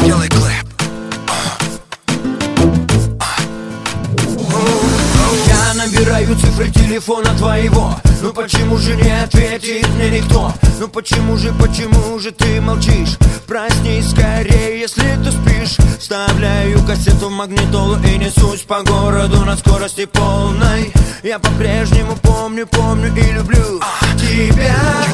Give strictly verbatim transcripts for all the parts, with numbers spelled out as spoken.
Делай клэп. Я набираю цифры телефона твоего, ну почему же не ответит мне никто? Ну почему же, почему же ты молчишь? Проснись скорее, если ты спишь. Вставляю кассету в магнитолу и несусь по городу на скорости полной. Я по-прежнему помню, помню и люблю тебя.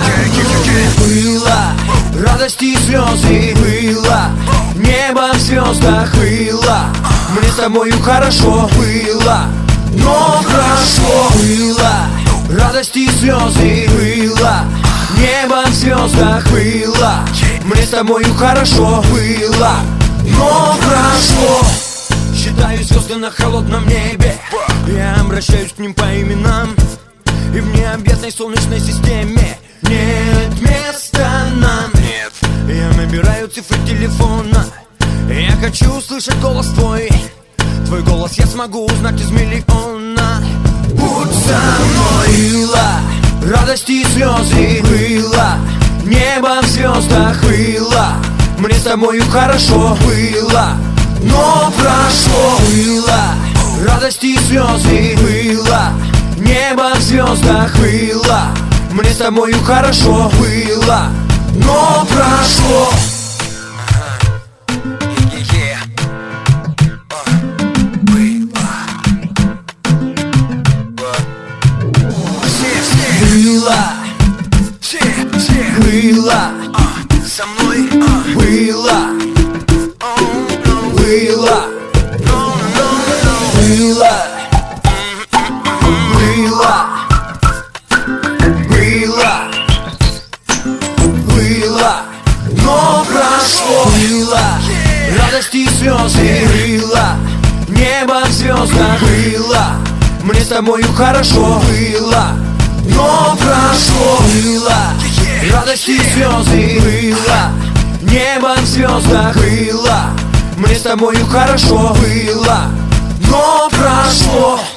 Было радости и слезы, было небо в звездах, было мне с тобою хорошо, было, но прошло. Было радости и слезы, было небо в звездах, было мне с тобою хорошо, было, но прошло. Считаю звезды на холодном небе, я обращаюсь к ним по именам. И в необъятной солнечной системе нет места нам. Нет. Я набираю цифры телефона, я хочу услышать голос твой. Твой голос я смогу узнать из миллиона. Будь со мной. Было радости и слезы, было небо в звездах, было мне с тобою хорошо, было, но прошло. Было радости и слезы, было небо в звездах, было мне с тобою хорошо, было, но прошло. Было, было со мной, было, было, было, было, было, было, но прошло. Было радости и слезы, было небо в звездах, было мне с тобою хорошо, было, но прошло. Было радости и слезы, было небо в звездах, было мне с тобою хорошо, было, но прошло.